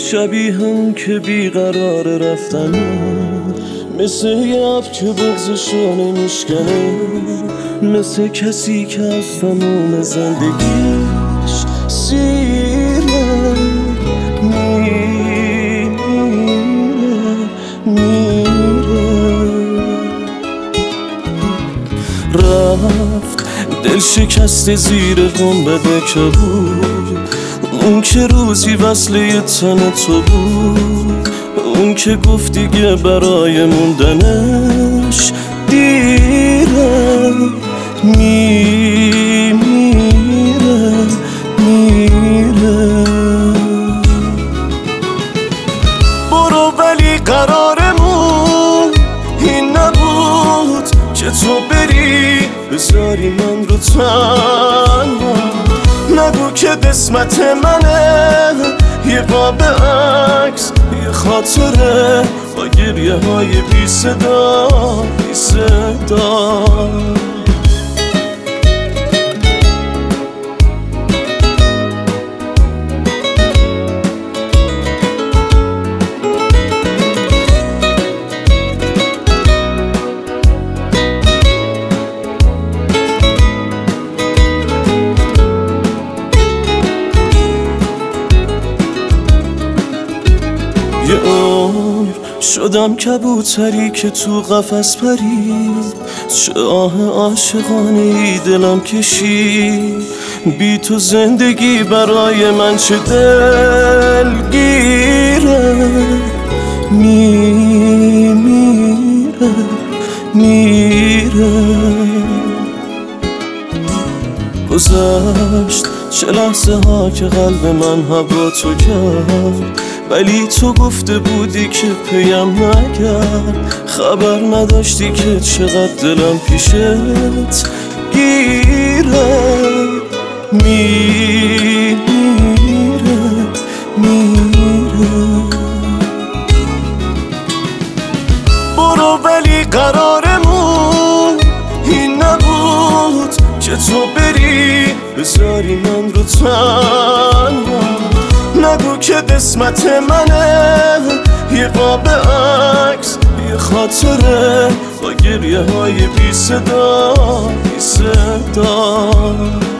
شبیه اون که بیقرار رفتنه، مثل یه اب که بغضشو نمیشکنه، مثل کسی که از تموم زندگیش سیره میره. رفت دل شکسته زیر گنبد کبود، اون که روزی وصل یه تن تو بود، اون که گفت دیگه برای موندنش دیره. میره برو، ولی قرارمون این نبود که تو بری بذاری من رو تنها. نگو که قسمت منه یه قاب عکس، یه خاطره با گریه های بی صدا بی صدا. یه عمر شدم کبوتری که تو قفس پرید، چه آه عاشقانه ای دلم کشید. بی تو زندگی برای من چه دلگیره. میره گذشت چه لحظه ها که قلب من هوا تو کرد، ولی تو گفته بودی که پیم نگرد. خبر نداشتی که چقدر دلم پیشت گیره. میره برو، ولی قرارمون این نبود که تو بری بذاری من رو تنها. نگو که قسمت منه یه قاب عکس، یه خاطره با گریه های بی صدا بی صدا.